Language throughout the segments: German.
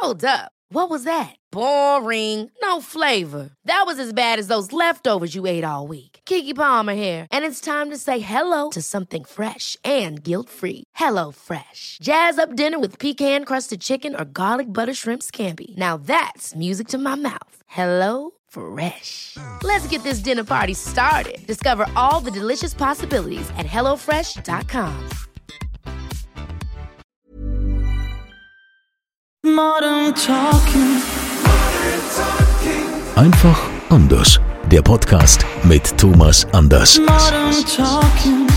Hold up. What was that? Boring. No flavor. That was as bad as those leftovers you ate all week. Keke Palmer here. And it's time to say hello to something fresh and guilt-free. Hello Fresh. Jazz up dinner with pecan-crusted chicken or garlic butter shrimp scampi. Now that's music to my mouth. Hello Fresh. Let's get this dinner party started. Discover all the delicious possibilities at hellofresh.com. Modern Talking. Einfach anders. Der Podcast mit Thomas Anders. Modern Talking.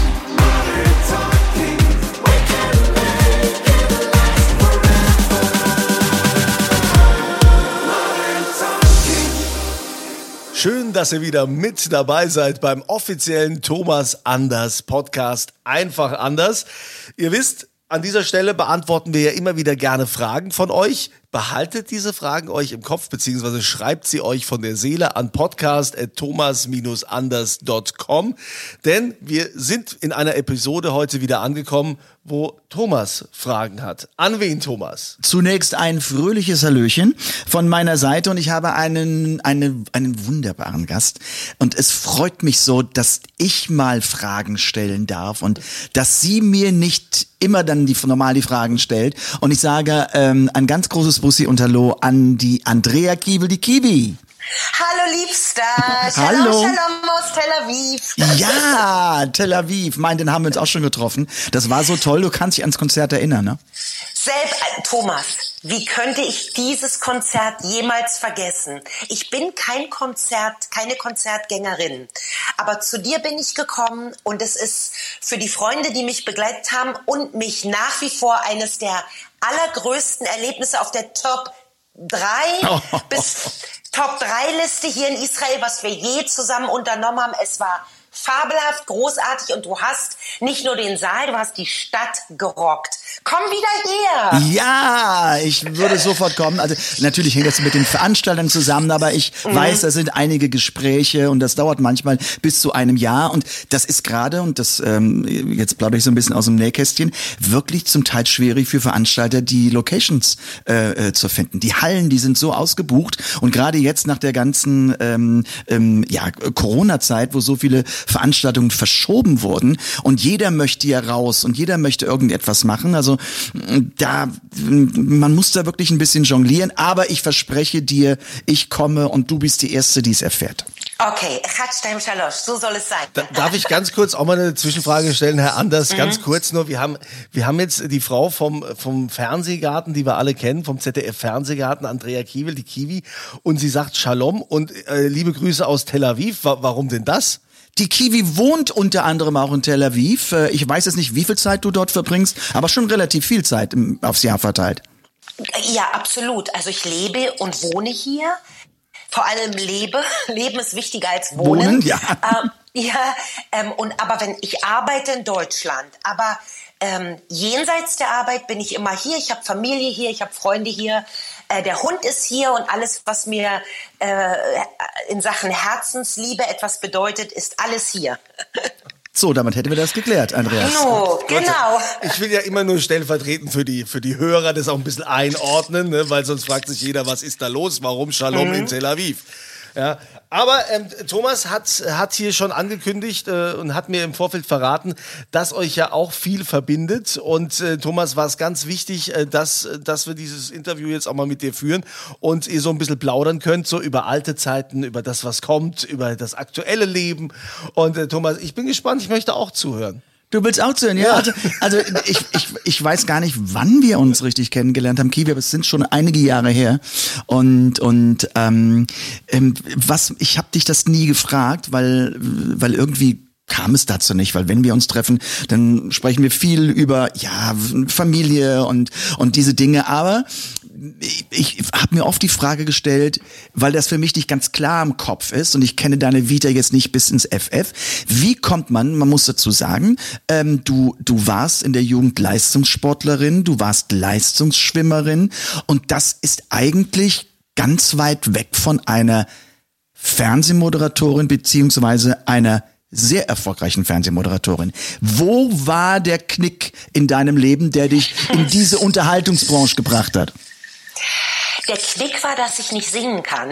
Schön, dass ihr wieder mit dabei seid beim offiziellen Thomas Anders Podcast. Einfach anders. Ihr wisst, an dieser Stelle beantworten wir ja immer wieder gerne Fragen von euch. Behaltet diese Fragen euch im Kopf, beziehungsweise schreibt sie euch von der Seele an podcast@thomas-anders.com. Denn wir sind in einer Episode heute wieder angekommen, wo Thomas Fragen hat. An wen, Thomas? Zunächst ein fröhliches Hallöchen von meiner Seite und ich habe einen wunderbaren Gast und es freut mich so, dass ich mal Fragen stellen darf und dass sie mir nicht immer dann normal die Fragen stellt und ich sage ein ganz großes Bussi und Hallo an die Andrea Kiewel, die Kiwi. Hallo Liebster, Hallo. Shalom aus Tel Aviv. Ja, Tel Aviv, den haben wir uns auch schon getroffen. Das war so toll, du kannst dich ans Konzert erinnern, ne? Thomas, wie könnte ich dieses Konzert jemals vergessen? Ich bin keine Konzertgängerin, aber zu dir bin ich gekommen und es ist für die Freunde, die mich begleitet haben und mich nach wie vor eines der allergrößten Erlebnisse auf der Top 3 bis Top 3 Liste hier in Israel, was wir je zusammen unternommen haben. Es war fabelhaft, großartig und du hast nicht nur den Saal, du hast die Stadt gerockt. Komm wieder her! Ja, ich würde sofort kommen. Also natürlich hängt das mit den Veranstaltern zusammen, aber ich weiß, da sind einige Gespräche und das dauert manchmal bis zu einem Jahr und das ist gerade, und das jetzt plaudere ich so ein bisschen aus dem Nähkästchen, wirklich zum Teil schwierig für Veranstalter, die Locations zu finden. Die Hallen, die sind so ausgebucht und gerade jetzt nach der ganzen Corona-Zeit, wo so viele Veranstaltungen verschoben wurden und jeder möchte ja raus und jeder möchte irgendetwas machen. Also man muss da wirklich ein bisschen jonglieren, aber ich verspreche dir, ich komme und du bist die Erste, die es erfährt. Okay, so soll es sein. Darf ich ganz kurz auch mal eine Zwischenfrage stellen, Herr Anders? Ganz kurz nur, wir haben jetzt die Frau vom Fernsehgarten, die wir alle kennen, vom ZDF-Fernsehgarten, Andrea Kiewel, die Kiwi, und sie sagt Shalom und liebe Grüße aus Tel Aviv. Warum denn das? Die Kiwi wohnt unter anderem auch in Tel Aviv. Ich weiß jetzt nicht, wie viel Zeit du dort verbringst, aber schon relativ viel Zeit aufs Jahr verteilt. Ja, absolut. Also ich lebe und wohne hier. Vor allem lebe. Leben ist wichtiger als wohnen. Ja. Aber wenn ich arbeite in Deutschland, aber jenseits der Arbeit bin ich immer hier. Ich habe Familie hier, ich habe Freunde hier. Der Hund ist hier und alles, was mir in Sachen Herzensliebe etwas bedeutet, ist alles hier. So, damit hätten wir das geklärt, Andreas. Genau. Ich will ja immer nur stellvertretend für die Hörer das auch ein bisschen einordnen, ne? Weil sonst fragt sich jeder, was ist da los? Warum Shalom in Tel Aviv? Ja, aber Thomas hat hier schon angekündigt und hat mir im Vorfeld verraten, dass euch ja auch viel verbindet. Und Thomas, war es ganz wichtig, dass wir dieses Interview jetzt auch mal mit dir führen und ihr so ein bisschen plaudern könnt, so über alte Zeiten, über das, was kommt, über das aktuelle Leben. Und Thomas, ich bin gespannt, ich möchte auch zuhören. Du willst auch zuhören, ja? Also ich weiß gar nicht, wann wir uns richtig kennengelernt haben, Kiwi, aber es sind schon einige Jahre her. Und ich habe dich das nie gefragt, weil irgendwie kam es dazu nicht, weil wenn wir uns treffen, dann sprechen wir viel über Familie und diese Dinge, aber ich habe mir oft die Frage gestellt, weil das für mich nicht ganz klar im Kopf ist und ich kenne deine Vita jetzt nicht bis ins FF. Wie kommt man muss dazu sagen, du warst in der Jugend Leistungssportlerin, du warst Leistungsschwimmerin und das ist eigentlich ganz weit weg von einer Fernsehmoderatorin beziehungsweise einer sehr erfolgreichen Fernsehmoderatorin. Wo war der Knick in deinem Leben, der dich in diese Unterhaltungsbranche gebracht hat? Der Knick war, dass ich nicht singen kann.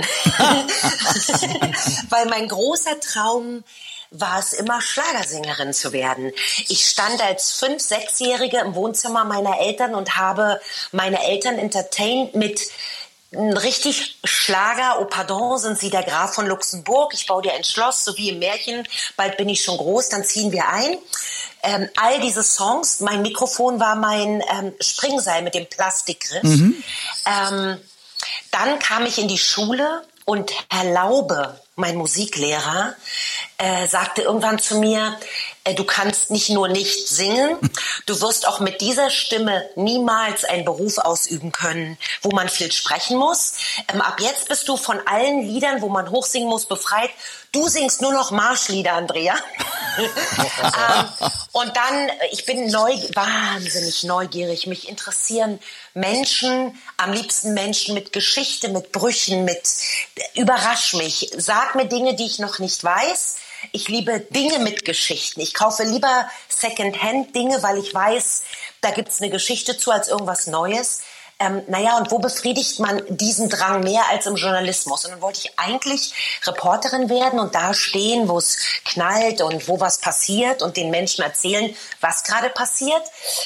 Weil mein großer Traum war es immer, Schlagersängerin zu werden. Ich stand als 5-, 6-Jährige im Wohnzimmer meiner Eltern und habe meine Eltern entertained mit richtig Schlager. Oh pardon, sind Sie der Graf von Luxemburg? Ich baue dir ein Schloss, so wie im Märchen. Bald bin ich schon groß, dann ziehen wir ein. All diese Songs, mein Mikrofon war mein Springseil mit dem Plastikgriff. Dann kam ich in die Schule und Herr Laube, mein Musiklehrer, sagte irgendwann zu mir, du kannst nicht nur nicht singen, du wirst auch mit dieser Stimme niemals einen Beruf ausüben können, wo man viel sprechen muss. Ab jetzt bist du von allen Liedern, wo man hochsingen muss, befreit. Du singst nur noch Marschlieder, Andrea. Und dann, ich bin wahnsinnig neugierig. Mich interessieren Menschen, am liebsten Menschen mit Geschichte, mit Brüchen, überrasch mich. Sag mir Dinge, die ich noch nicht weiß. Ich liebe Dinge mit Geschichten. Ich kaufe lieber Secondhand-Dinge, weil ich weiß, da gibt's eine Geschichte zu als irgendwas Neues. Und wo befriedigt man diesen Drang mehr als im Journalismus? Und dann wollte ich eigentlich Reporterin werden und da stehen, wo es knallt und wo was passiert und den Menschen erzählen, was gerade passiert.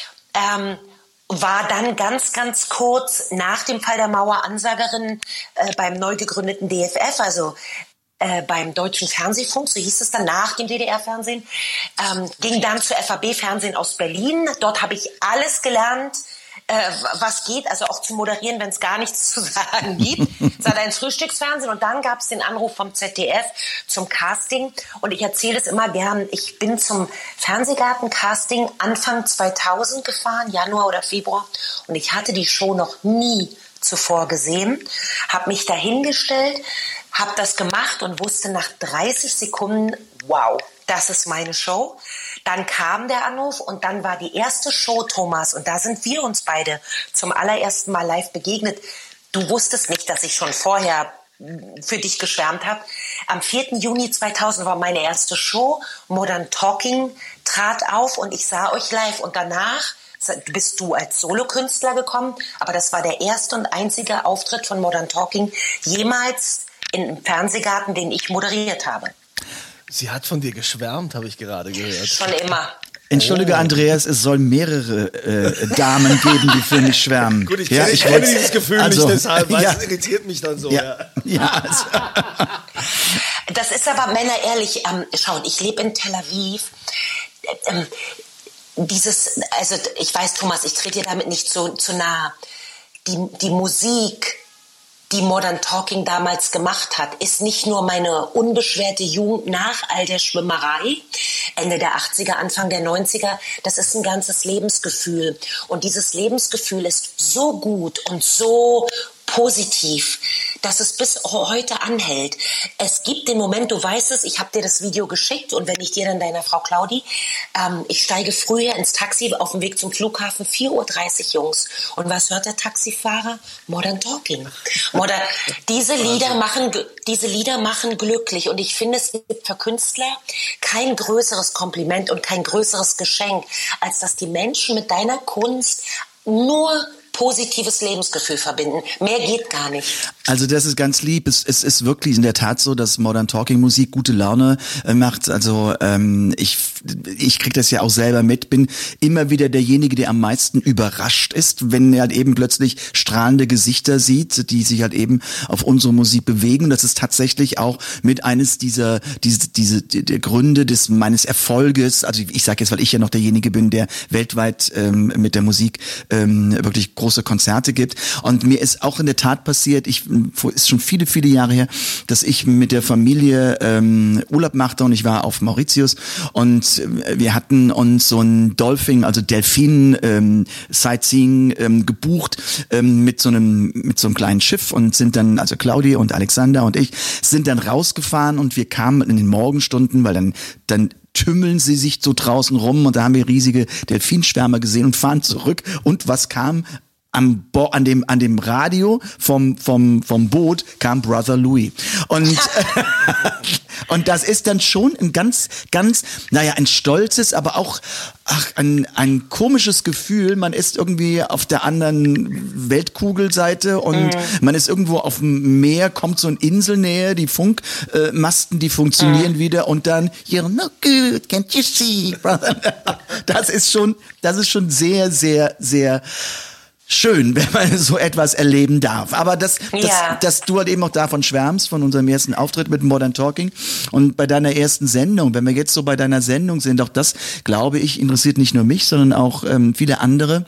War dann ganz, ganz kurz nach dem Fall der Mauer Ansagerin beim neu gegründeten DFF, also beim Deutschen Fernsehfunk, so hieß es dann nach dem DDR-Fernsehen, ging dann zu FAB-Fernsehen aus Berlin. Dort habe ich alles gelernt, was geht, also auch zu moderieren, wenn es gar nichts zu sagen gibt. Es war ein Frühstücksfernsehen und dann gab es den Anruf vom ZDF zum Casting und ich erzähle es immer gern, ich bin zum Fernsehgarten-Casting Anfang 2000 gefahren, Januar oder Februar, und ich hatte die Show noch nie zuvor gesehen, habe mich dahingestellt, habe das gemacht und wusste nach 30 Sekunden, wow, das ist meine Show. Dann kam der Anruf und dann war die erste Show, Thomas, und da sind wir uns beide zum allerersten Mal live begegnet. Du wusstest nicht, dass ich schon vorher für dich geschwärmt habe. Am 4. Juni 2000 war meine erste Show. Modern Talking trat auf und ich sah euch live. Und danach bist du als Solokünstler gekommen, aber das war der erste und einzige Auftritt von Modern Talking jemals im Fernsehgarten, den ich moderiert habe. Sie hat von dir geschwärmt, habe ich gerade gehört. Schon immer. Entschuldige, Andreas, es soll mehrere Damen geben, die für mich schwärmen. Gut, ich kenne dieses Gefühl nicht deshalb, weil es irritiert mich dann so. Das ist aber, Männer, ehrlich, schauen, ich lebe in Tel Aviv. Also ich weiß, Thomas, ich trete dir damit nicht zu nahe. Die Musik, die Modern Talking damals gemacht hat, ist nicht nur meine unbeschwerte Jugend nach all der Schwimmerei, Ende der 80er, Anfang der 90er, das ist ein ganzes Lebensgefühl. Und dieses Lebensgefühl ist so gut und so positiv, dass es bis heute anhält. Es gibt den Moment, du weißt es, ich habe dir das Video geschickt und wenn ich dir dann deiner Frau Claudi, ich steige früher ins Taxi auf dem Weg zum Flughafen, 4:30 Uhr, Jungs. Und was hört der Taxifahrer? Modern Talking. Diese Lieder machen glücklich und ich finde, es gibt für Künstler kein größeres Kompliment und kein größeres Geschenk, als dass die Menschen mit deiner Kunst nur positives Lebensgefühl verbinden. Mehr geht gar nicht. Also das ist ganz lieb. Es ist wirklich in der Tat so, dass Modern Talking Musik gute Laune macht. Also ich krieg das ja auch selber mit. Bin immer wieder derjenige, der am meisten überrascht ist, wenn er halt eben plötzlich strahlende Gesichter sieht, die sich halt eben auf unsere Musik bewegen. Das ist tatsächlich auch mit eines dieser Gründe meines Erfolges. Also ich sage jetzt, weil ich ja noch derjenige bin, der weltweit mit der Musik wirklich große Konzerte gibt. Und mir ist auch in der Tat passiert, ist schon viele, viele Jahre her, dass ich mit der Familie Urlaub machte und ich war auf Mauritius und wir hatten uns so ein Delfin Sightseeing gebucht mit so einem kleinen Schiff und sind dann, also Claudia und Alexander und ich, sind dann rausgefahren und wir kamen in den Morgenstunden, weil dann tümmeln sie sich so draußen rum und da haben wir riesige Delfinschwärmer gesehen und fahren zurück und was kam? An dem Radio vom Boot kam Brother Louis und Und das ist dann schon ein ganz, ein stolzes, aber auch ein komisches Gefühl. Man ist irgendwie auf der anderen Weltkugelseite und man ist irgendwo auf dem Meer, kommt so in Inselnähe, die Funkmasten, die funktionieren wieder und dann you're no good, can't you see, brother? Das ist schon sehr, sehr, sehr schön, wenn man so etwas erleben darf. Aber dass du halt eben auch davon schwärmst, von unserem ersten Auftritt mit Modern Talking und bei deiner ersten Sendung, wenn wir jetzt so bei deiner Sendung sind, auch das, glaube ich, interessiert nicht nur mich, sondern auch viele andere.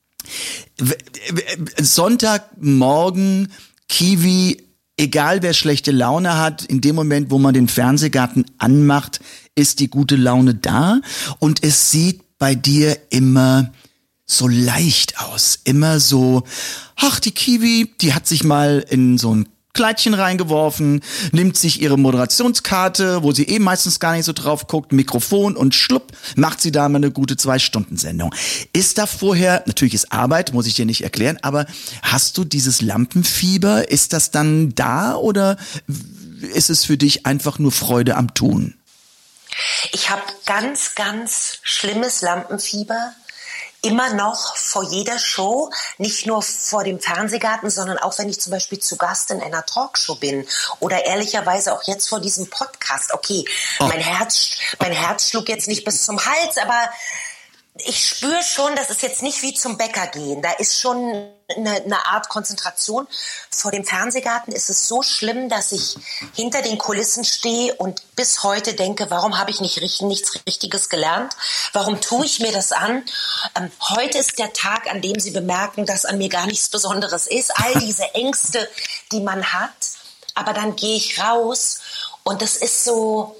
Sonntagmorgen, Kiwi, egal wer schlechte Laune hat, in dem Moment, wo man den Fernsehgarten anmacht, ist die gute Laune da und es sieht bei dir immer so leicht aus, immer so, ach, die Kiwi, die hat sich mal in so ein Kleidchen reingeworfen, nimmt sich ihre Moderationskarte, wo sie meistens gar nicht so drauf guckt, Mikrofon und schlupp, macht sie da mal eine gute 2-Stunden-Sendung. Ist da vorher, natürlich ist Arbeit, muss ich dir nicht erklären, aber hast du dieses Lampenfieber, ist das dann da oder ist es für dich einfach nur Freude am Tun? Ich habe ganz, ganz schlimmes Lampenfieber. Immer noch vor jeder Show, nicht nur vor dem Fernsehgarten, sondern auch wenn ich zum Beispiel zu Gast in einer Talkshow bin oder ehrlicherweise auch jetzt vor diesem Podcast. Okay, mein Herz schlug jetzt nicht bis zum Hals, aber ich spüre schon, das ist jetzt nicht wie zum Bäcker gehen. Da ist schon eine Art Konzentration. Vor dem Fernsehgarten ist es so schlimm, dass ich hinter den Kulissen stehe und bis heute denke, warum habe ich nichts Richtiges gelernt? Warum tue ich mir das an? Heute ist der Tag, an dem Sie bemerken, dass an mir gar nichts Besonderes ist. All diese Ängste, die man hat. Aber dann gehe ich raus und das ist so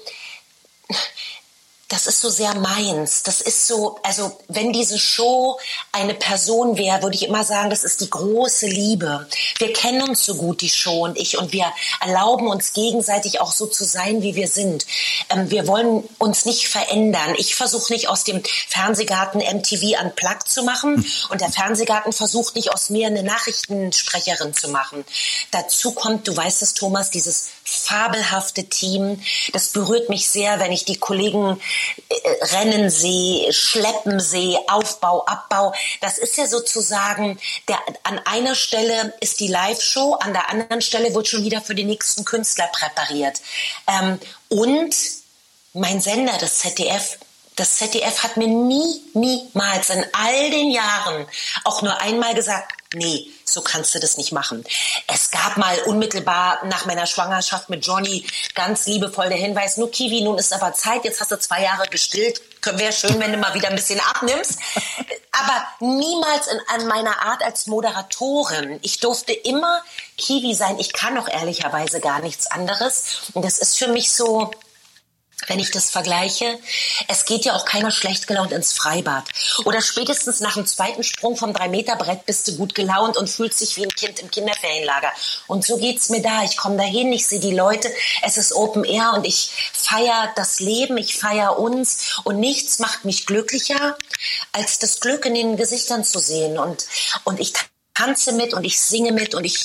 sehr meins. Das ist so, also wenn diese Show eine Person wäre, würde ich immer sagen, das ist die große Liebe. Wir kennen uns so gut, die Show und ich, und wir erlauben uns gegenseitig auch so zu sein, wie wir sind. Wir wollen uns nicht verändern. Ich versuche nicht aus dem Fernsehgarten MTV Unplugged zu machen und der Fernsehgarten versucht nicht aus mir eine Nachrichtensprecherin zu machen. Dazu kommt, du weißt es, Thomas, dieses fabelhafte Team. Das berührt mich sehr, wenn ich die Kollegen rennen sehe, schleppen sehe, Aufbau, Abbau. Das ist ja sozusagen, an einer Stelle ist die Live-Show, an der anderen Stelle wird schon wieder für den nächsten Künstler präpariert. Und mein Sender, das ZDF hat mir niemals in all den Jahren auch nur einmal gesagt, nee, so kannst du das nicht machen. Es gab mal unmittelbar nach meiner Schwangerschaft mit Johnny ganz liebevoll der Hinweis, nur Kiwi, nun ist aber Zeit, jetzt hast du 2 Jahre gestillt, wäre schön, wenn du mal wieder ein bisschen abnimmst. Aber niemals an meiner Art als Moderatorin. Ich durfte immer Kiwi sein, ich kann auch ehrlicherweise gar nichts anderes. Und das ist für mich so, wenn ich das vergleiche, es geht ja auch keiner schlecht gelaunt ins Freibad. Oder spätestens nach dem zweiten Sprung vom 3-Meter-Brett bist du gut gelaunt und fühlst dich wie ein Kind im Kinderferienlager. Und so geht's mir da. Ich komme dahin, ich sehe die Leute, es ist Open Air und ich feiere das Leben, ich feiere uns. Und nichts macht mich glücklicher, als das Glück in den Gesichtern zu sehen. Und ich tanze mit und ich singe mit und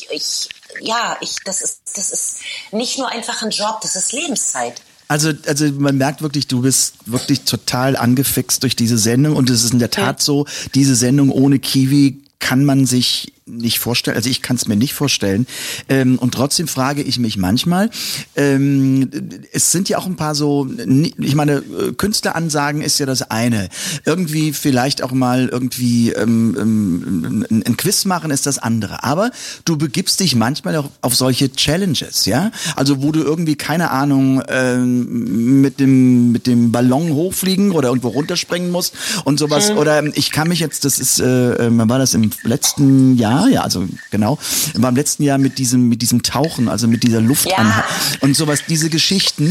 das ist nicht nur einfach ein Job, das ist Lebenszeit. Also man merkt wirklich, du bist wirklich total angefixt durch diese Sendung und es ist in der Tat so, diese Sendung ohne Kiwi kann man sich nicht vorstellen, also ich kann es mir nicht vorstellen. Und trotzdem frage ich mich manchmal, es sind ja auch ein paar so, ich meine, Künstleransagen ist ja das eine. Irgendwie vielleicht auch mal irgendwie ein Quiz machen ist das andere. Aber du begibst dich manchmal auch auf solche Challenges, ja? Also wo du irgendwie, keine Ahnung, mit dem Ballon hochfliegen oder irgendwo runterspringen musst und sowas. Oder ich kann mich jetzt, das ist, wann war das im letzten Jahr? Ja, also genau. War im letzten Jahr mit diesem Tauchen, also mit dieser Luft und sowas, diese Geschichten.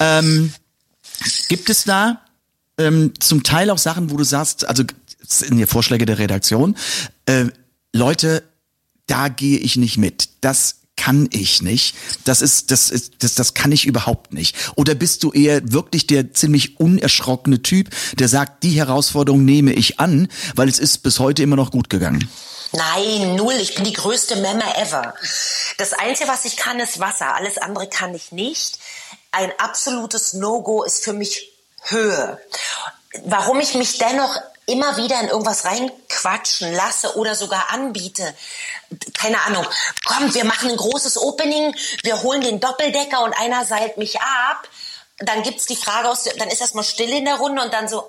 Gibt es da zum Teil auch Sachen, wo du sagst, also in den Vorschläge der Redaktion, Leute, da gehe ich nicht mit. Das kann ich nicht. Das kann ich überhaupt nicht. Oder bist du eher wirklich der ziemlich unerschrockene Typ, der sagt, die Herausforderung nehme ich an, weil es ist bis heute immer noch gut gegangen? Nein, 0. Ich bin die größte Memme ever. Das Einzige, was ich kann, ist Wasser. Alles andere kann ich nicht. ein absolutes No-Go ist für mich Höhe. Warum ich mich dennoch immer wieder in irgendwas reinquatschen lasse oder sogar anbiete, keine Ahnung, komm, wir machen ein großes Opening, wir holen den Doppeldecker und einer seilt mich ab, dann gibt's die Frage dann ist erstmal still in der Runde und dann so,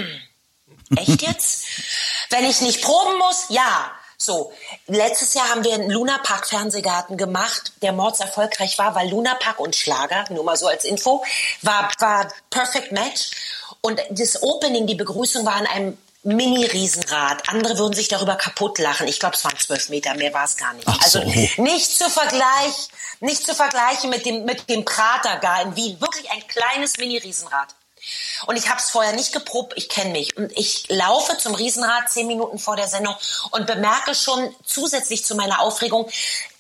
echt jetzt? Wenn ich nicht proben muss, ja. So, letztes Jahr haben wir einen Luna-Park-Fernsehgarten gemacht, der mordserfolgreich war, weil Luna-Park und Schlager, nur mal so als Info, war Perfect Match. Und das Opening, die Begrüßung war an einem Mini-Riesenrad. Andere würden sich darüber kaputt lachen. Ich glaube, es waren 12 Meter, mehr war es gar nicht. Ach so. Also nicht zu vergleichen mit dem Prater gar in Wien. Wirklich ein kleines Mini-Riesenrad. Und ich habe es vorher nicht geprobt, ich kenne mich. Und ich laufe zum Riesenrad 10 Minuten vor der Sendung und bemerke schon zusätzlich zu meiner Aufregung,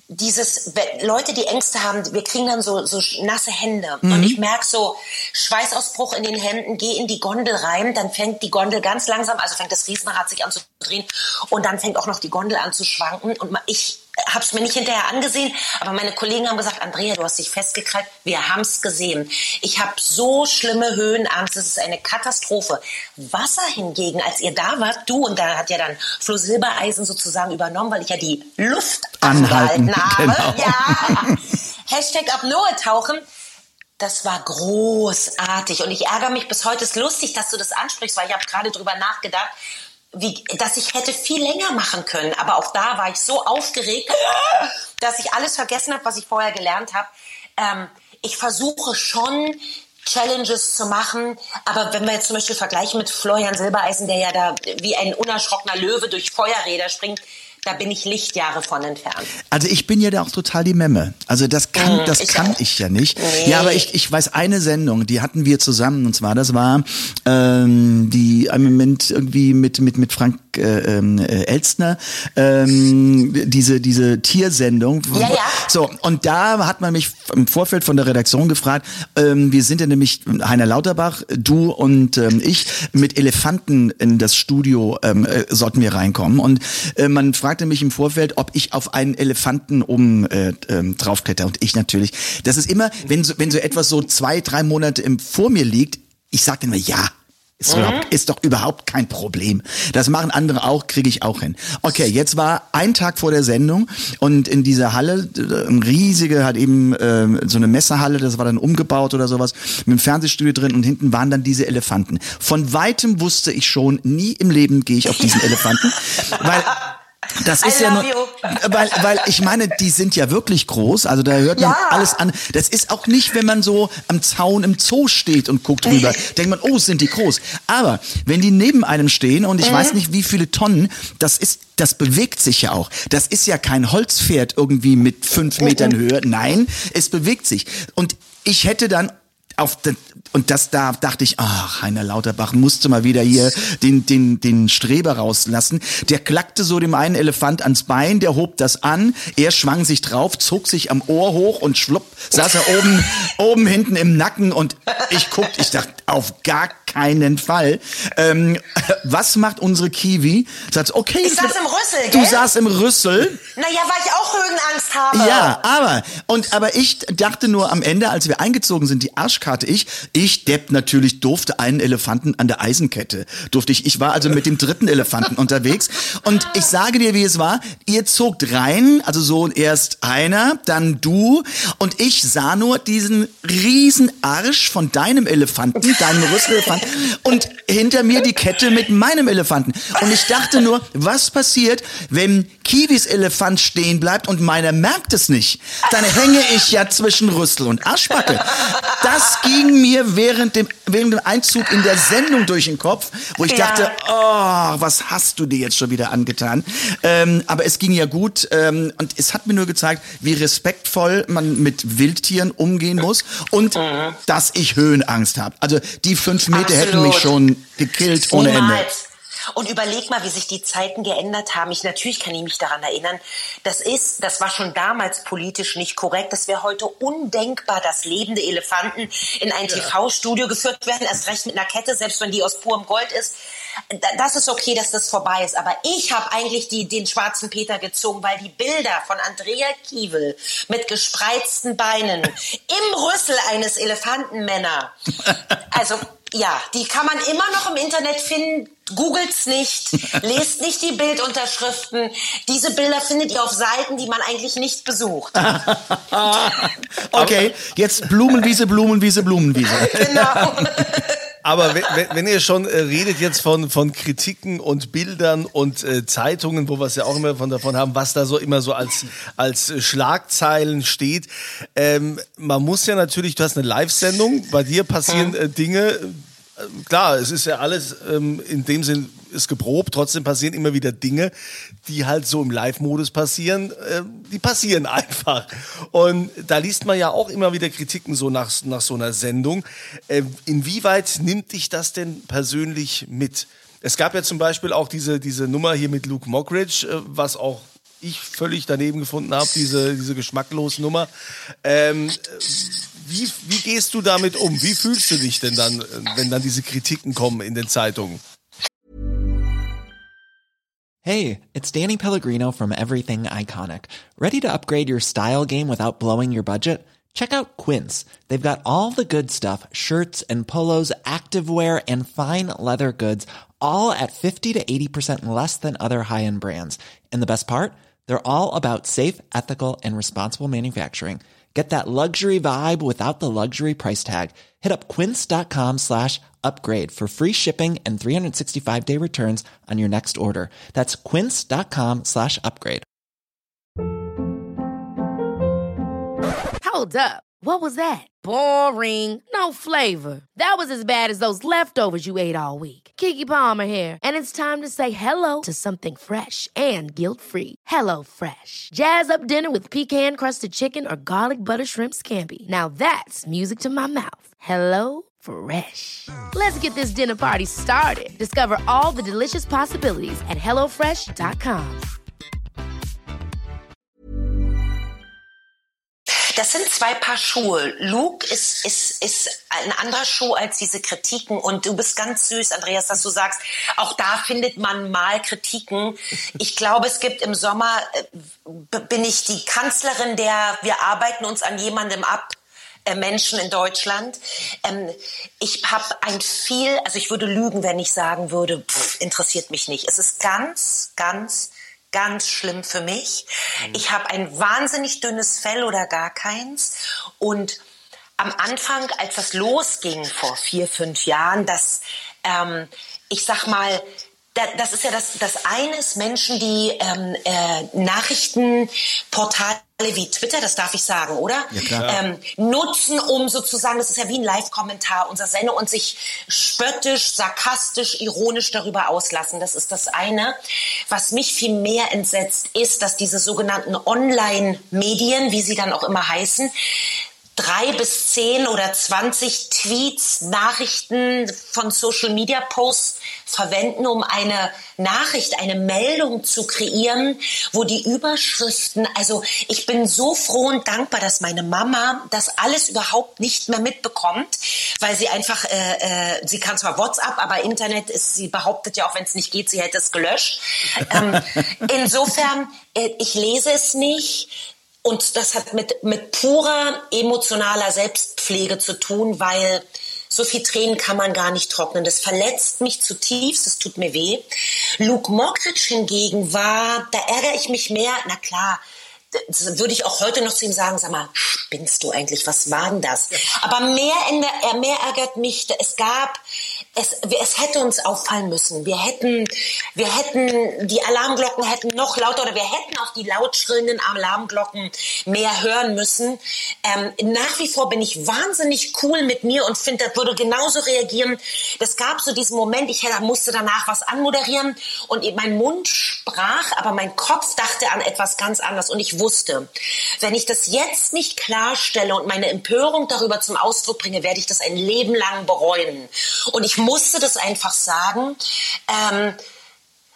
Leute, die Ängste haben, wir kriegen dann so nasse Hände. Und ich merke so Schweißausbruch in den Händen, gehe in die Gondel rein, dann fängt die Gondel ganz langsam, also fängt das Riesenrad sich an zu drehen und dann fängt auch noch die Gondel an zu schwanken. Und ich habe es mir nicht hinterher angesehen, aber meine Kollegen haben gesagt, Andrea, du hast dich festgekrallt, wir haben es gesehen. Ich habe so schlimme Höhenangst, es ist eine Katastrophe. Wasser hingegen, als ihr da wart, du, und da hat ja dann Flo Silbereisen sozusagen übernommen, weil ich ja die Luft angehalten habe. Genau. Ja. Hashtag Apnoe tauchen. Das war großartig und ich ärgere mich bis heute. Es ist lustig, dass du das ansprichst, weil ich habe gerade drüber nachgedacht, dass ich hätte viel länger machen können. Aber auch da war ich so aufgeregt, dass ich alles vergessen habe, was ich vorher gelernt habe. Ich versuche schon, Challenges zu machen. Aber wenn wir jetzt zum Beispiel vergleichen mit Florian Silbereisen, der ja da wie ein unerschrockener Löwe durch Feuerräder springt, da bin ich Lichtjahre von entfernt. Also ich bin ja da auch total die Memme. Also das kann ich ja nicht. Nee. Ja, aber ich weiß eine Sendung, die hatten wir zusammen, und zwar das war die im Moment irgendwie mit Frank Elstner, diese Tiersendung. Ja. So, und da hat man mich im Vorfeld von der Redaktion gefragt, wir sind ja nämlich Heiner Lauterbach, du und ich, mit Elefanten in das Studio sollten wir reinkommen. Und man fragte mich im Vorfeld, ob ich auf einen Elefanten draufkletter. Und ich natürlich. Das ist immer, wenn so etwas so 2-3 Monate vor mir liegt, ich sage immer ja. Ist doch überhaupt kein Problem. Das machen andere auch, kriege ich auch hin. Okay, jetzt war ein Tag vor der Sendung und in dieser Halle, ein riesige, hat eben so eine Messehalle, das war dann umgebaut oder sowas, mit einem Fernsehstudio drin und hinten waren dann diese Elefanten. Von weitem wusste ich schon, nie im Leben gehe ich auf diesen Elefanten, weil das ist ja nur, weil ich meine, die sind ja wirklich groß, also da hört man alles an. Das ist auch nicht, wenn man so am Zaun im Zoo steht und guckt rüber, denkt man, oh, sind die groß. Aber wenn die neben einem stehen und ich weiß nicht, wie viele Tonnen, das bewegt sich ja auch. Das ist ja kein Holzpferd irgendwie mit 5 Metern Höhe. Nein, es bewegt sich. Und ich hätte dann da dachte ich, ach, Heiner Lauterbach musste mal wieder hier den Streber rauslassen. Der klackte so dem einen Elefant ans Bein, der hob das an, er schwang sich drauf, zog sich am Ohr hoch und schwupp, saß er oben hinten im Nacken und ich dachte, auf gar keinen Fall. Was macht unsere Kiwi? Sagt, okay. Ich saß im Rüssel, gell? Du saßt im Rüssel. Naja, weil ich auch Höhenangst habe. Ja, aber ich dachte nur am Ende, als wir eingezogen sind, die Arschkarte, ich Depp natürlich durfte einen Elefanten an der Eisenkette. Ich war also mit dem 3. Elefanten unterwegs und ich sage dir, wie es war, ihr zogt rein, also so erst einer, dann du und ich sah nur diesen riesen Arsch von deinem Elefanten, deinem Rüsselelefanten und hinter mir die Kette mit meinem Elefanten. Und ich dachte nur, was passiert, wenn Kiwis Elefant stehen bleibt und meiner merkt es nicht? Dann hänge ich ja zwischen Rüssel und Arschbacke. Das ging mir während dem Einzug in der Sendung durch den Kopf, wo ich dachte, oh, was hast du dir jetzt schon wieder angetan? Aber es ging ja gut und es hat mir nur gezeigt, wie respektvoll man mit Wildtieren umgehen muss und dass ich Höhenangst habe. Also die 5 Meter hätten mich schon gekillt ohne Ende. Und überleg mal, wie sich die Zeiten geändert haben. Natürlich kann ich mich daran erinnern, das war schon damals politisch nicht korrekt. Das wäre heute undenkbar, dass lebende Elefanten in ein TV-Studio geführt werden, erst recht mit einer Kette, selbst wenn die aus purem Gold ist. Das ist okay, dass das vorbei ist. Aber ich habe eigentlich den schwarzen Peter gezogen, weil die Bilder von Andrea Kiewel mit gespreizten Beinen im Rüssel eines Elefantenmänner, also ja, die kann man immer noch im Internet finden. Googelt's nicht, lest nicht die Bildunterschriften. Diese Bilder findet ihr auf Seiten, die man eigentlich nicht besucht. Okay, jetzt Blumenwiese. Genau. Aber wenn ihr schon redet jetzt von Kritiken und Bildern und Zeitungen, wo wir es ja auch immer davon haben, was da so immer so als Schlagzeilen steht. Man muss ja natürlich, du hast eine Live-Sendung, bei dir passieren Dinge. Klar, es ist ja alles in dem Sinn ist geprobt, trotzdem passieren immer wieder Dinge, die halt so im Live-Modus passieren, die passieren einfach. Und da liest man ja auch immer wieder Kritiken so nach so einer Sendung. Inwieweit nimmt dich das denn persönlich mit? Es gab ja zum Beispiel auch diese Nummer hier mit Luke Mockridge, was auch ich völlig daneben gefunden habe, diese geschmacklose Nummer. Wie gehst du damit um? Wie fühlst du dich denn dann, wenn dann diese Kritiken kommen in den Zeitungen? Hey, it's Danny Pellegrino from Everything Iconic. Ready to upgrade your style game without blowing your budget? Check out Quince. They've got all the good stuff, shirts and polos, activewear, and fine leather goods, all at 50 to 80% less than other high-end brands. And the best part? They're all about safe, ethical, and responsible manufacturing. Get that luxury vibe without the luxury price tag. Hit up quince.com/upgrade for free shipping and 365-day returns on your next order. That's quince.com/upgrade. Hold up. What was that? Boring. No flavor. That was as bad as those leftovers you ate all week. Keke Palmer here, and it's time to say hello to something fresh and guilt-free. Hello Fresh. Jazz up dinner with pecan-crusted chicken or garlic butter shrimp scampi. Now that's music to my mouth. Hello Fresh. Let's get this dinner party started. Discover all the delicious possibilities at hellofresh.com. Das sind zwei Paar Schuhe. Luke ist ein anderer Schuh als diese Kritiken. Und du bist ganz süß, Andreas, dass du sagst, auch da findet man mal Kritiken. Ich glaube, es gibt im Sommer, bin ich die Kanzlerin wir arbeiten uns an jemandem ab, Menschen in Deutschland. Ich habe ich würde lügen, wenn ich sagen würde, interessiert mich nicht. Es ist ganz, ganz schlimm für mich. Ich habe ein wahnsinnig dünnes Fell oder gar keins. Und am Anfang, als das losging vor 4-5 Jahren, ich sag mal, das ist ja das eine ist Menschen, die Nachrichtenportale wie Twitter, das darf ich sagen, oder? Ja, klar. Nutzen, um sozusagen, das ist ja wie ein Live-Kommentar unserer Sendung, und sich spöttisch, sarkastisch, ironisch darüber auslassen. Das ist das eine. Was mich viel mehr entsetzt, ist, dass diese sogenannten Online-Medien, wie sie dann auch immer heißen, 3 bis 10 oder 20 Tweets, Nachrichten von Social-Media-Posts verwenden, um eine Nachricht, eine Meldung zu kreieren, wo die Überschriften, also ich bin so froh und dankbar, dass meine Mama das alles überhaupt nicht mehr mitbekommt, weil sie einfach, sie kann zwar WhatsApp, aber Internet sie behauptet ja auch, wenn es nicht geht, sie hätte es gelöscht. Insofern, ich lese es nicht. Und das hat mit purer emotionaler Selbstpflege zu tun, weil so viel Tränen kann man gar nicht trocknen. Das verletzt mich zutiefst, das tut mir weh. Luke Mockridge hingegen da ärgere ich mich mehr, na klar, das würde ich auch heute noch zu ihm sagen, sag mal, spinnst du eigentlich, was war denn das? Aber mehr ärgert mich, es hätte uns auffallen müssen. Wir hätten, die Alarmglocken hätten noch lauter, oder wir hätten auf die laut schrillenden Alarmglocken mehr hören müssen. Nach wie vor bin ich wahnsinnig cool mit mir und finde, das würde genauso reagieren. Es gab so diesen Moment, ich musste danach was anmoderieren und mein Mund sprach, aber mein Kopf dachte an etwas ganz anderes, und ich wusste, wenn ich das jetzt nicht klarstelle und meine Empörung darüber zum Ausdruck bringe, werde ich das ein Leben lang bereuen. Und ich musste das einfach sagen.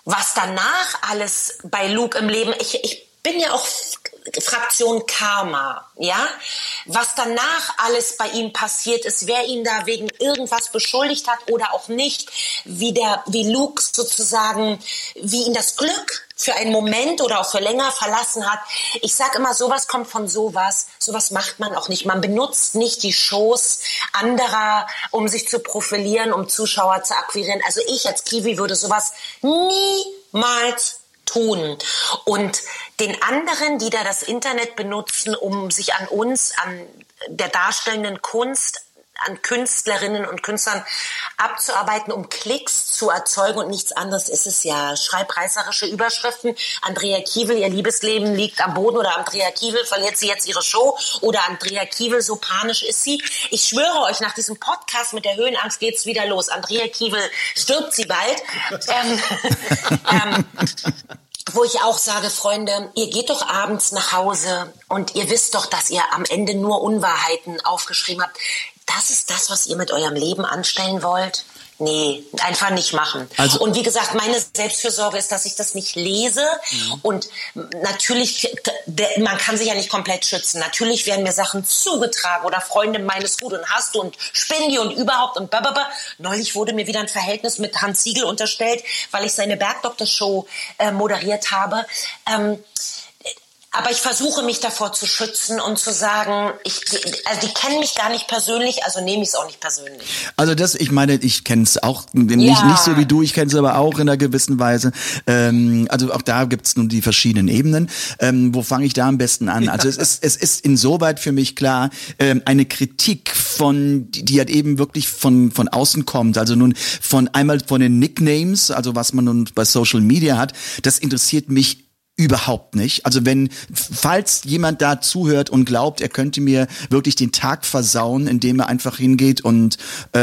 was danach alles bei Luke im Leben, ich bin ja auch Fraktion Karma, ja, was danach alles bei ihm passiert ist, wer ihn da wegen irgendwas beschuldigt hat oder auch nicht, wie Luke sozusagen, wie ihn das Glück für einen Moment oder auch für länger verlassen hat. Ich sag immer, sowas kommt von sowas macht man auch nicht. Man benutzt nicht die Shows anderer, um sich zu profilieren, um Zuschauer zu akquirieren. Also ich als Kiwi würde sowas niemals tun. Und den anderen, die da das Internet benutzen, um sich an uns, an der darstellenden Kunst, an Künstlerinnen und Künstlern abzuarbeiten, um Klicks zu erzeugen und nichts anderes ist es ja. Schreibreißerische Überschriften. Andrea Kiewel, ihr Liebesleben liegt am Boden oder Andrea Kiewel verliert sie jetzt ihre Show oder Andrea Kiewel, so panisch ist sie. Ich schwöre euch, nach diesem Podcast mit der Höhenangst geht's wieder los. Andrea Kiewel stirbt sie bald. Wo ich auch sage, Freunde, ihr geht doch abends nach Hause und ihr wisst doch, dass ihr am Ende nur Unwahrheiten aufgeschrieben habt. Das ist das, was ihr mit eurem Leben anstellen wollt? Nee, einfach nicht machen. Also, und wie gesagt, meine Selbstfürsorge ist, dass ich das nicht lese. Und natürlich, man kann sich ja nicht komplett schützen. Natürlich werden mir Sachen zugetragen oder Freunde meines gut und hast du und Spindi und überhaupt und bababa. Neulich wurde mir wieder ein Verhältnis mit Hans Siegel unterstellt, weil ich seine Bergdoktor-Show moderiert habe. Aber ich versuche mich davor zu schützen und zu sagen, die kennen mich gar nicht persönlich, also nehme ich es auch nicht persönlich. Also ich meine, ich kenne es auch, nicht so wie du, ich kenne es aber auch in einer gewissen Weise. Also auch da gibt es nun die verschiedenen Ebenen. Wo fange ich da am besten an? Also es ist insoweit für mich klar, eine Kritik die halt eben wirklich von außen kommt, also nun einmal von den Nicknames, also was man nun bei Social Media hat, das interessiert mich überhaupt nicht. Also falls jemand da zuhört und glaubt, er könnte mir wirklich den Tag versauen, indem er einfach hingeht und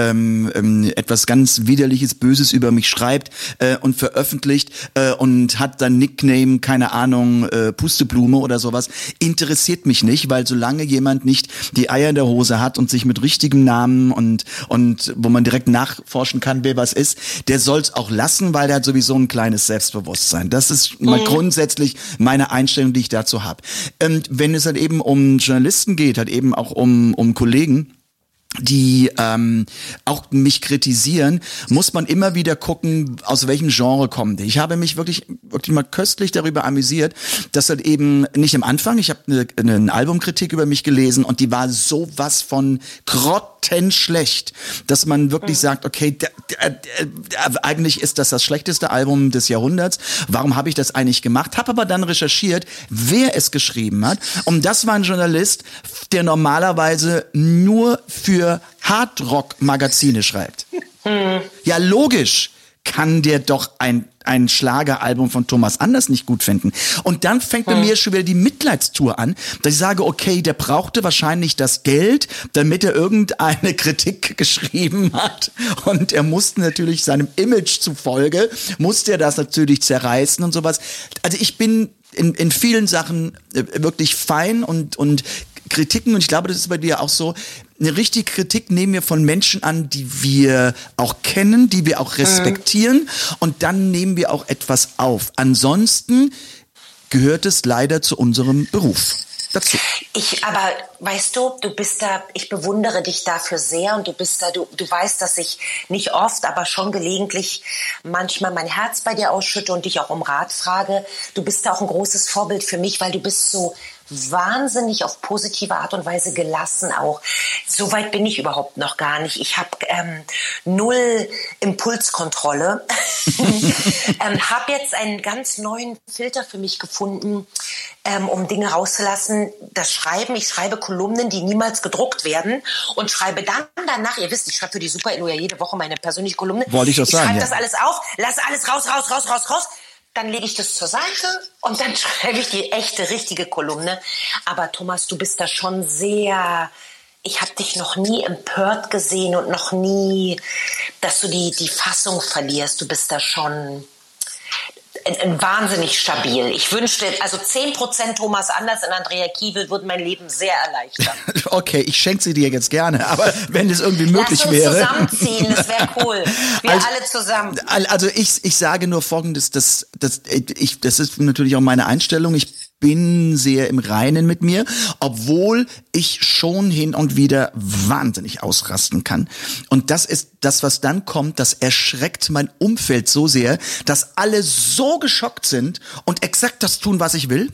etwas ganz Widerliches, Böses über mich schreibt und veröffentlicht und hat dann Nickname, keine Ahnung, Pusteblume oder sowas, interessiert mich nicht, weil solange jemand nicht die Eier in der Hose hat und sich mit richtigem Namen und wo man direkt nachforschen kann, wer was ist, der soll's auch lassen, weil der hat sowieso ein kleines Selbstbewusstsein. Das ist mal grundsätzlich meine Einstellung, die ich dazu habe. Wenn es halt eben um Journalisten geht, halt eben auch um Kollegen, die auch mich kritisieren, muss man immer wieder gucken, aus welchem Genre kommen die. Ich habe mich wirklich mal köstlich darüber amüsiert, dass halt eben nicht am Anfang, ich habe eine Albumkritik über mich gelesen und die war sowas von grottenschlecht, dass man wirklich sagt, okay, eigentlich ist das schlechteste Album des Jahrhunderts. Warum habe ich das eigentlich gemacht? Habe aber dann recherchiert, wer es geschrieben hat. Und das war ein Journalist, der normalerweise nur für Hardrock-Magazine schreibt. Ja, logisch kann der doch ein Schlageralbum von Thomas Anders nicht gut finden. Und dann fängt bei mir schon wieder die Mitleidstour an, dass ich sage, okay, der brauchte wahrscheinlich das Geld, damit er irgendeine Kritik geschrieben hat. Und er musste natürlich seinem Image zufolge, musste er das natürlich zerreißen und sowas. Also ich bin in vielen Sachen wirklich fein und Kritiken, und ich glaube, das ist bei dir auch so, eine richtige Kritik nehmen wir von Menschen an, die wir auch kennen, die wir auch respektieren, und dann nehmen wir auch etwas auf. Ansonsten gehört es leider zu unserem Beruf dazu. Aber weißt du, ich bewundere dich dafür sehr, und du weißt, dass ich nicht oft, aber schon gelegentlich manchmal mein Herz bei dir ausschütte und dich auch um Rat frage. Du bist da auch ein großes Vorbild für mich, weil du bist so wahnsinnig auf positive Art und Weise gelassen auch. So weit bin ich überhaupt noch gar nicht. Ich habe null Impulskontrolle. Habe jetzt einen ganz neuen Filter für mich gefunden, um Dinge rauszulassen. Ich schreibe Kolumnen, die niemals gedruckt werden, und schreibe dann danach, ihr wisst, ich schreibe für die Super Inno ja jede Woche meine persönliche Kolumne. Wollte ich doch sagen, ich schreibe das alles auf, lasse alles raus. Dann lege ich das zur Seite und dann schreibe ich die echte, richtige Kolumne. Aber Thomas, du bist da schon sehr... Ich habe dich noch nie empört gesehen und noch nie, dass du die Fassung verlierst. Du bist da schon... wahnsinnig stabil. Ich wünschte, also 10% Thomas Anders und Andrea Kiewel würden mein Leben sehr erleichtern. Okay, ich schenke sie dir jetzt gerne, aber wenn es irgendwie möglich wäre. Lass uns zusammenziehen, das wäre cool. Wir alle zusammen. Also ich sage nur Folgendes, das ist natürlich auch meine Einstellung. Ich bin sehr im Reinen mit mir, obwohl ich schon hin und wieder wahnsinnig ausrasten kann. Und das ist das, was dann kommt, das erschreckt mein Umfeld so sehr, dass alle so geschockt sind und exakt das tun, was ich will.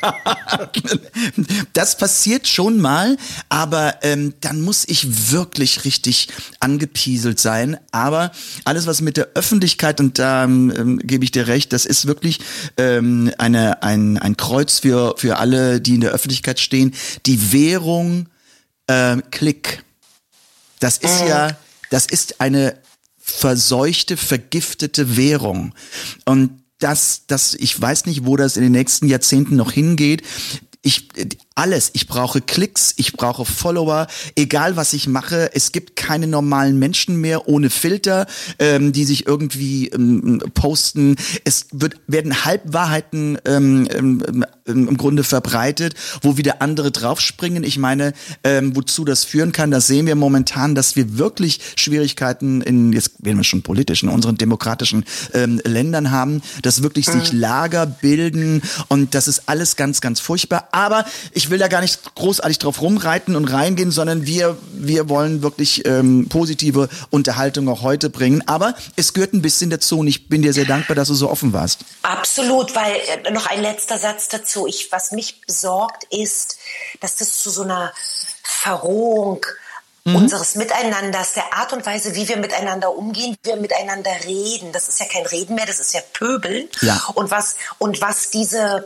Das passiert schon mal, aber dann muss ich wirklich richtig angepieselt sein. Aber alles, was mit der Öffentlichkeit, und da gebe ich dir recht, das ist wirklich ein Kreuz für alle, die in der Öffentlichkeit stehen. Die Währung Klick. Das ist eine verseuchte, vergiftete Währung. Und ich weiß nicht, wo das in den nächsten Jahrzehnten noch hingeht. Ich brauche Klicks, ich brauche Follower, egal was ich mache, es gibt keine normalen Menschen mehr ohne Filter, die sich irgendwie posten. Es werden Halbwahrheiten im Grunde verbreitet, wo wieder andere draufspringen. Ich meine, wozu das führen kann, das sehen wir momentan, dass wir wirklich Schwierigkeiten jetzt werden wir schon politisch, in unseren demokratischen Ländern haben, dass wirklich sich Lager bilden, und das ist alles ganz, ganz furchtbar. Aber ich will da gar nicht großartig drauf rumreiten und reingehen, sondern wir wollen wirklich positive Unterhaltung auch heute bringen. Aber es gehört ein bisschen dazu, und ich bin dir sehr dankbar, dass du so offen warst. Absolut, weil noch ein letzter Satz dazu. Was mich besorgt, ist, dass das zu so einer Verrohung unseres Miteinanders, der Art und Weise, wie wir miteinander umgehen, wie wir miteinander reden. Das ist ja kein Reden mehr, das ist ja Pöbeln. Ja. Und was diese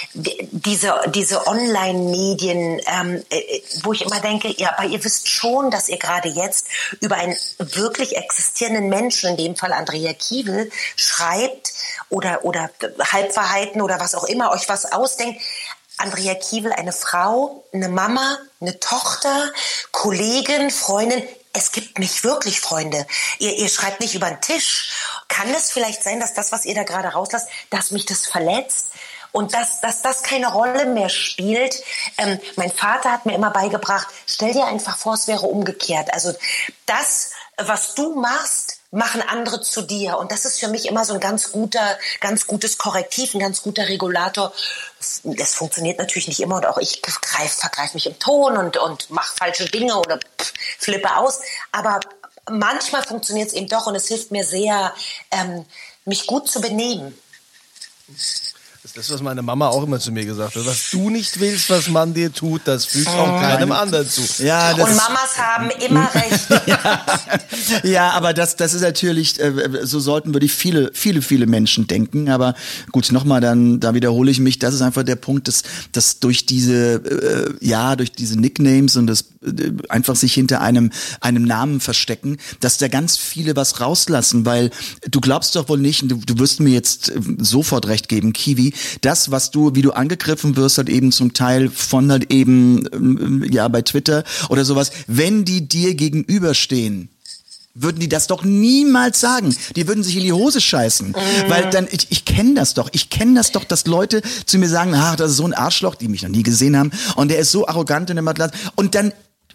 Online-Medien, wo ich immer denke, ja, aber ihr wisst schon, dass ihr gerade jetzt über einen wirklich existierenden Menschen, in dem Fall Andrea Kiewel, schreibt oder Halbwahrheiten oder was auch immer, euch was ausdenkt. Andrea Kiewel, eine Frau, eine Mama, eine Tochter, Kollegin, Freundin. Es gibt mich wirklich, Freunde. Ihr schreibt nicht über den Tisch. Kann es vielleicht sein, dass das, was ihr da gerade rauslasst, dass mich das verletzt? Und dass das keine Rolle mehr spielt. Mein Vater hat mir immer beigebracht, stell dir einfach vor, es wäre umgekehrt. Also das, was du machst, machen andere zu dir. Und das ist für mich immer so ein ganz gutes Korrektiv, ein ganz guter Regulator. Das funktioniert natürlich nicht immer, und auch ich vergreife mich im Ton und mache falsche Dinge oder flippe aus. Aber manchmal funktioniert es eben doch, und es hilft mir sehr, mich gut zu benehmen. Das ist das, was meine Mama auch immer zu mir gesagt hat. Was du nicht willst, was man dir tut, das fügt auch keinem anderen zu. Ja, und Mamas haben immer recht. Ja, aber das ist natürlich, so sollten wirklich viele Menschen denken. Aber gut, nochmal, da wiederhole ich mich, das ist einfach der Punkt, dass durch diese Nicknames und das einfach sich hinter einem Namen verstecken, dass da ganz viele was rauslassen, weil du glaubst doch wohl nicht, und du wirst mir jetzt sofort recht geben, Kiwi, das, wie du angegriffen wirst, halt eben zum Teil von halt eben, bei Twitter oder sowas, wenn die dir gegenüberstehen, würden die das doch niemals sagen. Die würden sich in die Hose scheißen. Weil dann, ich kenne das doch, dass Leute zu mir sagen, das ist so ein Arschloch, die mich noch nie gesehen haben, und der ist so arrogant und dann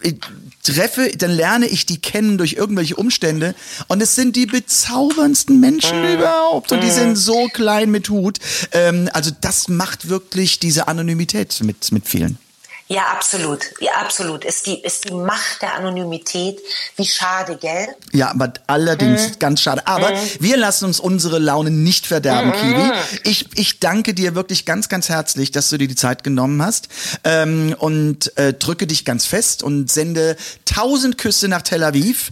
lerne ich die kennen durch irgendwelche Umstände, und es sind die bezauberndsten Menschen überhaupt, und die sind so klein mit Hut. Also das macht wirklich diese Anonymität mit vielen. Ja, absolut. Ja, absolut. Ist die Macht der Anonymität. Wie schade, gell? Ja, aber allerdings ganz schade. Aber wir lassen uns unsere Laune nicht verderben, Kiwi. Ich danke dir wirklich ganz, ganz herzlich, dass du dir die Zeit genommen hast, und drücke dich ganz fest und sende 1000 Küsse nach Tel Aviv.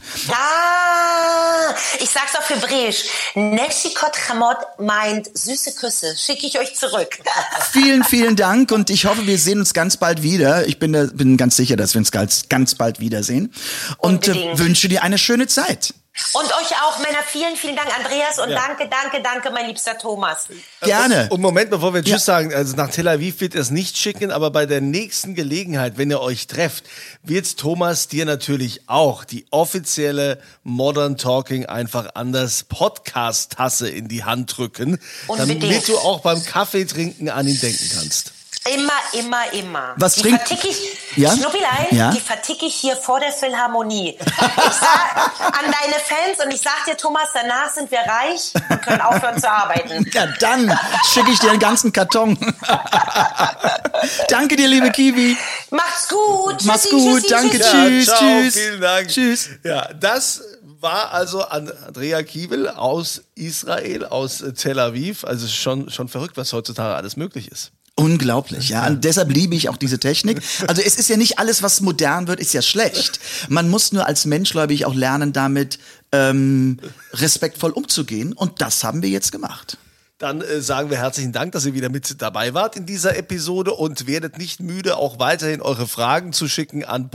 Ich sag's auf Hebräisch. Neshikot Chamot meint süße Küsse. Schicke ich euch zurück. Vielen, vielen Dank, und ich hoffe, wir sehen uns ganz bald wieder. Ich bin ganz sicher, dass wir uns ganz bald wiedersehen, und wünsche dir eine schöne Zeit. Und euch auch, Männer, vielen, vielen Dank, Andreas, und danke, mein liebster Thomas. Gerne. Und Moment, bevor wir Tschüss sagen, also nach Tel Aviv wird es nicht schicken, aber bei der nächsten Gelegenheit, wenn ihr euch trefft, wird Thomas dir natürlich auch die offizielle Modern Talking einfach anders Podcast-Tasse in die Hand drücken, damit du auch beim Kaffeetrinken an ihn denken kannst. Immer. Was die trinkt? verticke ich, Ja? Schnuppilein, Ja? die verticke ich hier vor der Philharmonie. Ich sag an deine Fans und ich sag dir, Thomas, danach sind wir reich und können aufhören zu arbeiten. Ja, dann schicke ich dir einen ganzen Karton. Danke dir, liebe Kiwi. Macht's gut. Mach's Tschüssi, gut, tschüssi, danke, tschüssi. Ja, tschüss, ciao, tschüss. vielen Dank. Tschüss. Ja, das war also Andrea Kiewel aus Israel, aus Tel Aviv. Also schon verrückt, was heutzutage alles möglich ist. Unglaublich, ja. Und deshalb liebe ich auch diese Technik. Also es ist ja nicht alles, was modern wird, ist ja schlecht. Man muss nur als Mensch, glaube ich, auch lernen, damit respektvoll umzugehen. Und das haben wir jetzt gemacht. Dann sagen wir herzlichen Dank, dass ihr wieder mit dabei wart in dieser Episode und werdet nicht müde, auch weiterhin eure Fragen zu schicken an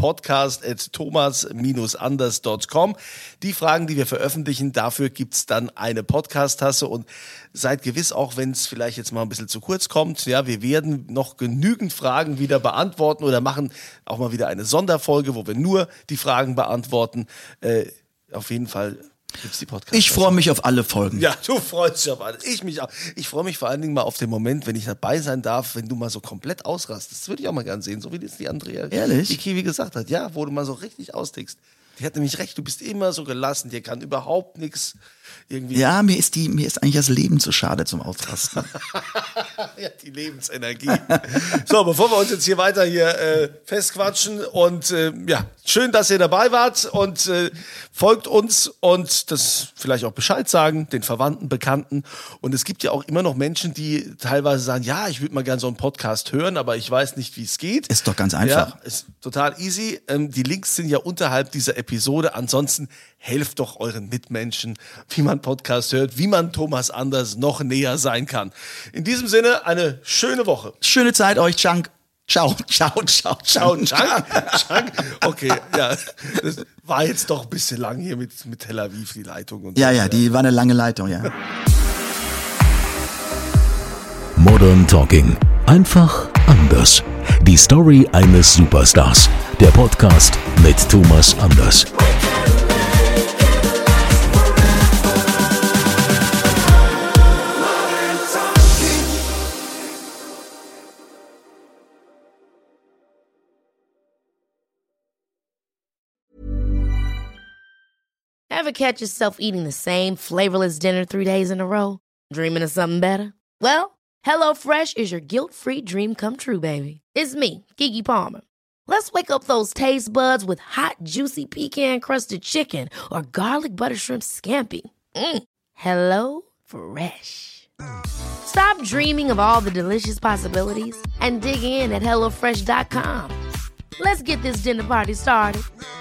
podcast@thomas-anders.com. Die Fragen, die wir veröffentlichen, dafür gibt's dann eine Podcast-Tasse und seid gewiss, auch wenn es vielleicht jetzt mal ein bisschen zu kurz kommt, ja, wir werden noch genügend Fragen wieder beantworten oder machen auch mal wieder eine Sonderfolge, wo wir nur die Fragen beantworten. Auf jeden Fall gibt's die Podcast. Ich freue mich auf alle Folgen. Ja, du freust dich auf alles. Ich mich auch. Ich freue mich vor allen Dingen mal auf den Moment, wenn ich dabei sein darf, wenn du mal so komplett ausrastest. Das würde ich auch mal gern sehen, so wie das die Andrea, Ehrlich? die Kiwi gesagt hat. Ja, wo du mal so richtig austickst. Die hat nämlich recht, du bist immer so gelassen, dir kann überhaupt nichts irgendwie... Ja, mir ist eigentlich das Leben zu schade zum Ausrasten. Ja, die Lebensenergie. So, bevor wir uns jetzt hier weiter festquatschen und ja, schön, dass ihr dabei wart und folgt uns und das vielleicht auch Bescheid sagen, den Verwandten, Bekannten. Und es gibt ja auch immer noch Menschen, die teilweise sagen, ja, ich würde mal gerne so einen Podcast hören, aber ich weiß nicht, wie es geht. Ist doch ganz einfach. Ja, ist total easy. Die Links sind ja unterhalb dieser Episode. Ansonsten helft doch euren Mitmenschen, wie man Podcast hört, wie man Thomas Anders noch näher sein kann. In diesem Sinne, eine schöne Woche. Schöne Zeit euch, Chunk. Ciao. Chunk. Okay, ja, das war jetzt doch ein bisschen lang hier mit Tel Aviv, die Leitung. Und Ja, die war eine lange Leitung, ja. Modern Talking. Einfach anders. Die Story eines Superstars. Der Podcast mit Thomas Anders. Ever catch yourself eating the same flavorless dinner 3 days in a row? Dreaming of something better? Well, HelloFresh is your guilt-free dream come true, baby. It's me, Keke Palmer. Let's wake up those taste buds with hot, juicy pecan-crusted chicken or garlic butter shrimp scampi. Hello Fresh. Stop dreaming of all the delicious possibilities and dig in at HelloFresh.com. Let's get this dinner party started.